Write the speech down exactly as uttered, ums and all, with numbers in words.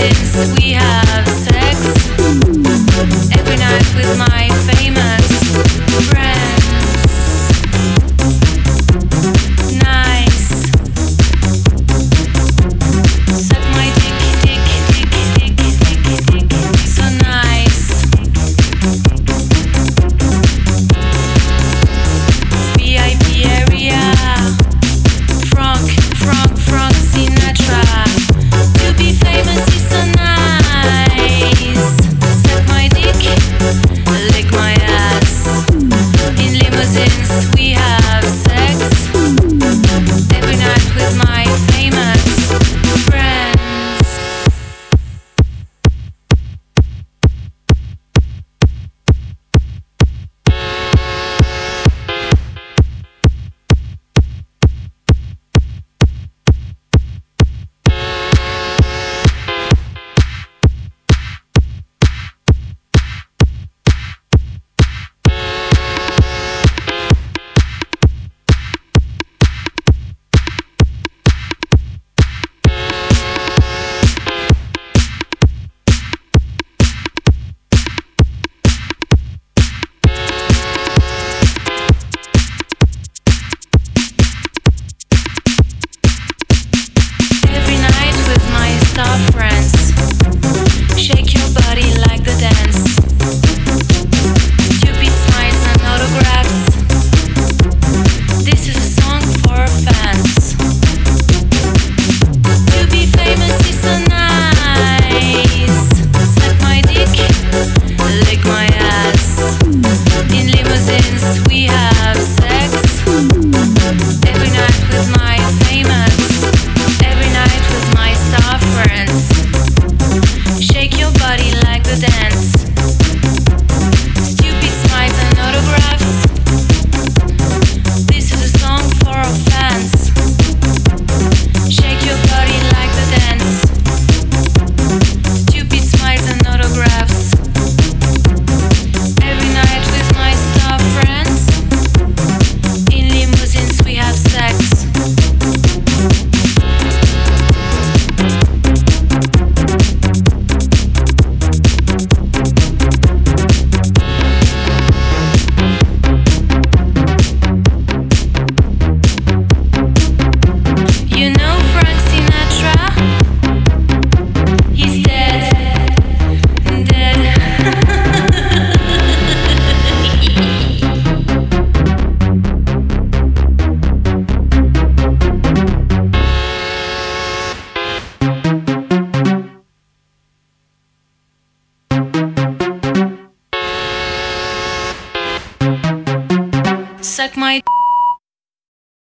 limousines, we have sex every night with my famous friends. Nice. Suck my dick, dick, dick, dick, dick, dick, dick. So nice. V I P area. Frank, Frank, Frank Sinatra. To be famous is so nice. Suck my dick, lick my ass. In limousines we have sex every night with my famous friends. Every night with my star friends, shake your body like the dance. Stupid smiles and autographs. This is a song for fans. To be famous is so nice. Suck my dick, lick my ass. In limousines we have sex every night with my famous. Every night with my star friends. Shake your body like the dance. Stupid smiles and autographs. This is a song for our fans. Shake your body like the dance. Stupid smiles and autographs. Every night with my star friends. In limousines we have sex. You know Frank Sinatra? He's dead, dead. Suck my